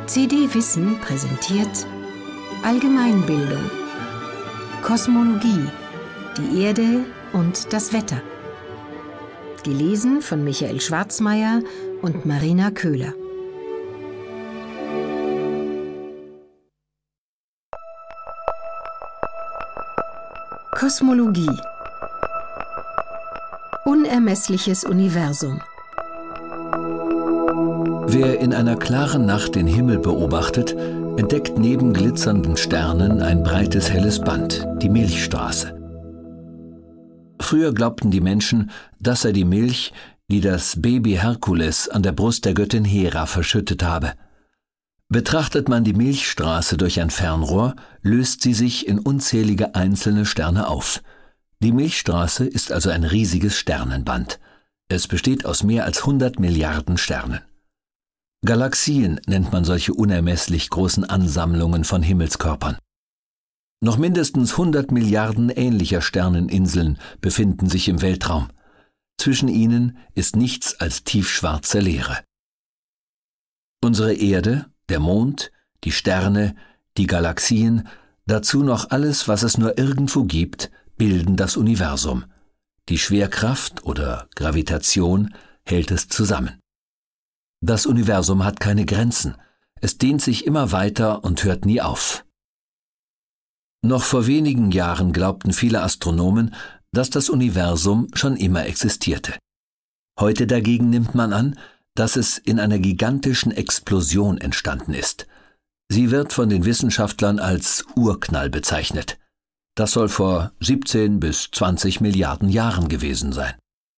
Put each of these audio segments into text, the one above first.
CD Wissen präsentiert Allgemeinbildung. Kosmologie, die Erde und das Wetter. Gelesen von Michael Schwarzmeier und Marina Köhler. Kosmologie. Unermessliches Universum. Wer in einer klaren Nacht den Himmel beobachtet, entdeckt neben glitzernden Sternen ein breites helles Band, die Milchstraße. Früher glaubten die Menschen, das sei die Milch, die das Baby Herkules an der Brust der Göttin Hera verschüttet habe. Betrachtet man die Milchstraße durch ein Fernrohr, löst sie sich in unzählige einzelne Sterne auf. Die Milchstraße ist also ein riesiges Sternenband. Es besteht aus mehr als 100 Milliarden Sternen. Galaxien nennt man solche unermesslich großen Ansammlungen von Himmelskörpern. Noch mindestens 100 Milliarden ähnlicher Sterneninseln befinden sich im Weltraum. Zwischen ihnen ist nichts als tiefschwarze Leere. Unsere Erde, der Mond, die Sterne, die Galaxien, dazu noch alles, was es nur irgendwo gibt, bilden das Universum. Die Schwerkraft oder Gravitation hält es zusammen. Das Universum hat keine Grenzen. Es dehnt sich immer weiter und hört nie auf. Noch vor wenigen Jahren glaubten viele Astronomen, dass das Universum schon immer existierte. Heute dagegen nimmt man an, dass es in einer gigantischen Explosion entstanden ist. Sie wird von den Wissenschaftlern als Urknall bezeichnet. Das soll vor 17 bis 20 Milliarden Jahren gewesen sein.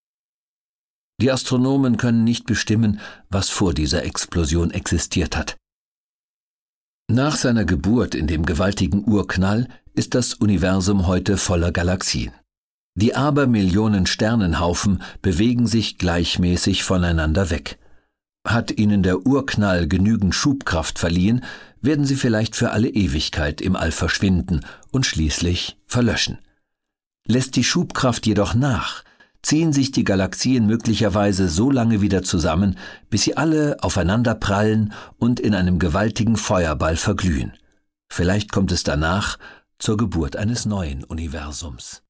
Die Astronomen können nicht bestimmen, was vor dieser Explosion existiert hat. Nach seiner Geburt in dem gewaltigen Urknall ist das Universum heute voller Galaxien. Die Abermillionen Sternenhaufen bewegen sich gleichmäßig voneinander weg. Hat ihnen der Urknall genügend Schubkraft verliehen, werden sie vielleicht für alle Ewigkeit im All verschwinden und schließlich verlöschen. Lässt die Schubkraft jedoch nach, ziehen sich die Galaxien möglicherweise so lange wieder zusammen, bis sie alle aufeinander prallen und in einem gewaltigen Feuerball verglühen. Vielleicht kommt es danach zur Geburt eines neuen Universums.